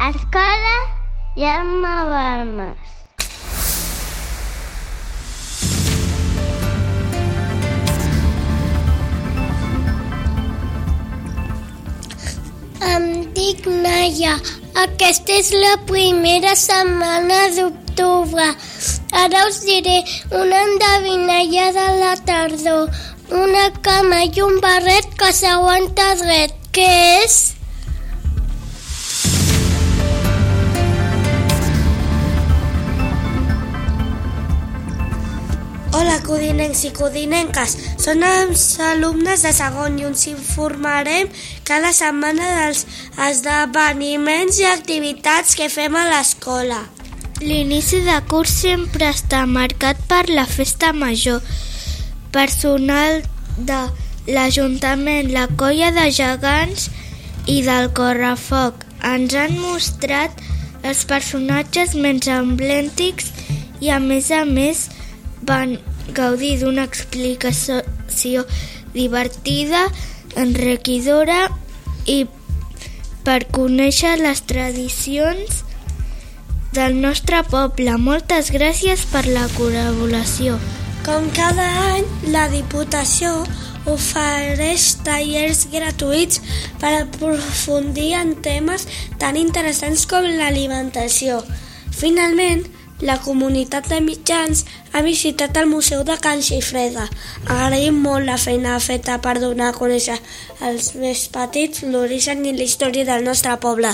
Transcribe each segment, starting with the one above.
Escola Jaume Balmes. Em dic Naya. Aquesta és la primera setmana d'octubre. Ara us diré una endevinalla de la tardor. Una cama i un barret que s'aguanta dret. Què és? Hola, codinencs i codinenques. Són els alumnes de segon i us informarem cada setmana dels esdeveniments i activitats que fem a l'escola. L'inici de curs sempre està marcat per la festa major. Personal de l'Ajuntament, la colla de gegants i del correfoc ens han mostrat els personatges més emblemàtics i a més van gaudir d'una explicació divertida, enriquidora i per conèixer les tradicions del nostre poble. Moltes gràcies per la col·laboració. Com cada any, la Diputació ofereix tallers gratuïts per aprofundir en temes tan interessants com l'alimentació. Finalment, la comunitat de mitjans ha visitat el Museu de Can Xifreda. Agraïm molt la feina feta per donar a conèixer als més petits l'origen i la història del nostre poble.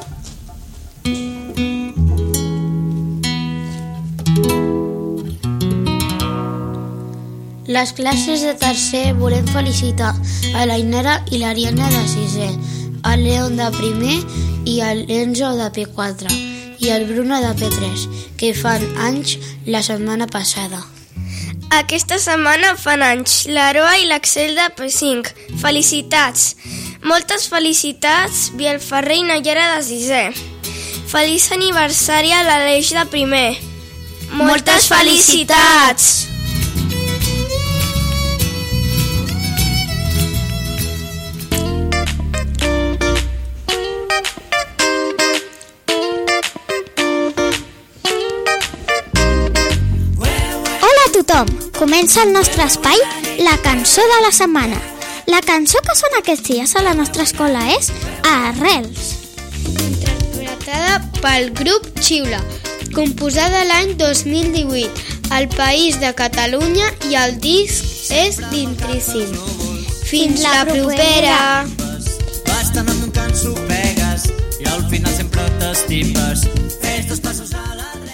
Les classes de tercer volem felicitar a l'Ainara i l'Ariana de sisè, el Leon de primer i l'Enzo de P4 i el Bruno de P3, que fan anys la setmana passada. Aquesta setmana fan anys l'Aroa i l'Axel de P5. Felicitats! Moltes felicitats, Biel Ferrer i Nayara de sisè. Feliç aniversari a l'Aleix de primer. Moltes felicitats! Tothom, comença el nostre espai, la cançó de la setmana. La cançó que sona aquests dies a la nostra escola és Arrels. Interpretada pel grup Xiula, composada l'any 2018 al País de Catalunya i el disc és d'Intríssim. Fins la propera! Bastant amb un cançó pegues i al final sempre t'estimes. Fes dos passos a la dreta.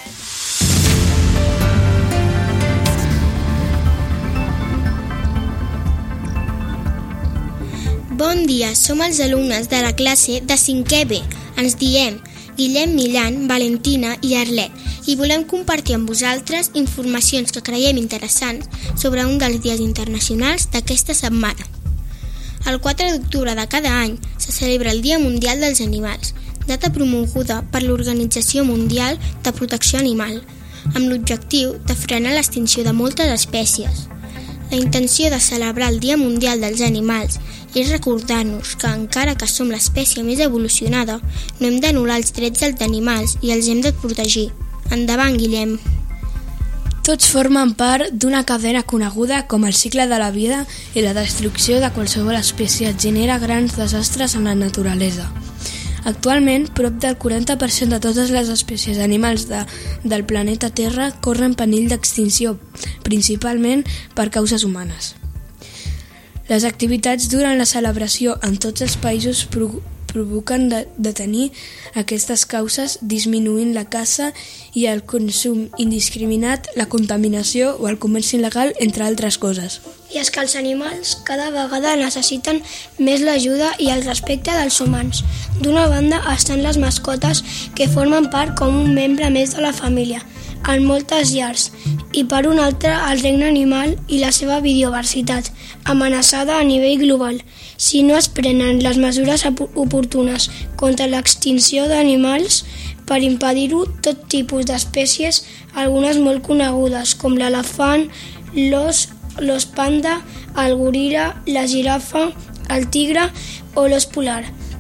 Bon dia, som els alumnes de la classe de 5è B. Ens diem Guillem, Millan, Valentina i Arlet i volem compartir amb vosaltres informacions que creiem interessants sobre un dels dies internacionals d'aquesta setmana. El 4 d'octubre de cada any se celebra el Dia Mundial dels Animals, data promoguda per l'Organització Mundial de Protecció Animal, amb l'objectiu de frenar l'extinció de moltes espècies. La intenció de celebrar el Dia Mundial dels Animals és recordar-nos que, encara que som l'espècie més evolucionada, no hem d'anul·lar els drets dels animals i els hem de protegir. Endavant, Guillem! Tots formen part d'una cadena coneguda com el cicle de la vida i la destrucció de qualsevol espècie genera grans desastres en la naturalesa. Actualment, prop del 40% de totes les espècies d'animals del planeta Terra corren perill d'extinció, principalment per causes humanes. Les activitats durant la celebració en tots els països provoquen detenir aquestes causes, disminuint la caça i el consum indiscriminat, la contaminació o el comerç il·legal, entre altres coses. I és que els animals cada vegada necessiten més l'ajuda i el respecte dels humans. D'una banda estan les mascotes, que formen part com un membre més de la família, en moltes llars, i per una altra el regne animal i la seva biodiversitat, amenaçada a nivell global. Si no es prenen les mesures oportunes contra l'extinció d'animals per impedir-ho, tot tipus d'espècies, algunes molt conegudes com l'elefant, l'os panda, el goril·la, la girafa, el tigre o l'os polar,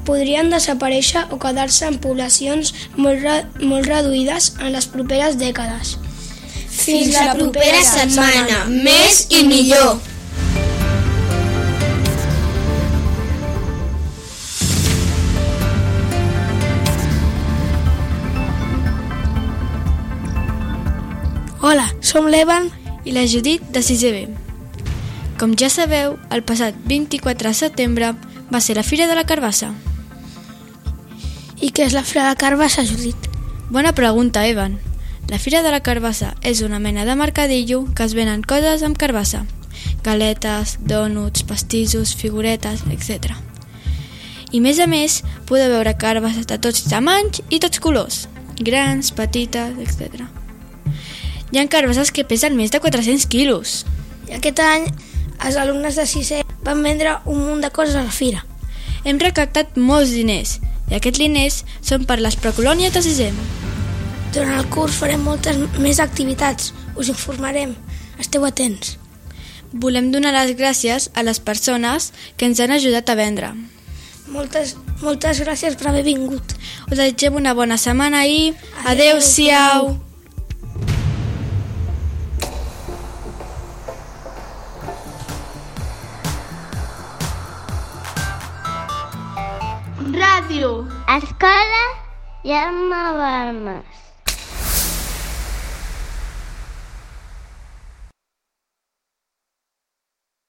podrien desaparèixer o quedar-se en poblacions molt reduïdes en les properes dècades. Fins la propera setmana, més i millor! Hola, som l'Evan i la Judit de 6è B. Com ja sabeu, el passat 24 de setembre va ser la Fira de la Carbassa. I què és la Fira de la Carbassa, Judit? Bona pregunta, Evan. La Fira de la Carbassa és una mena de mercadillo que es venen coses amb carbassa. Galetes, dònuts, pastissos, figuretes, etc. I més a més, podeu veure carbasses de tots tamanys i tots colors. Grans, petites, etc. Hi ha carbasses que pesen més de 400 quilos. I aquest any els alumnes de 6è van vendre un munt de coses a la fira. Hem recaptat molts diners i aquests diners són per les precolònies de 6è. Durant el curs farem moltes més activitats. Us informarem. Esteu atents. Volem donar les gràcies a les persones que ens han ajudat a vendre. Moltes gràcies per haver vingut. Us desitgem una bona setmana i adeu-siau! Ràdio Escola Jaume Balmes.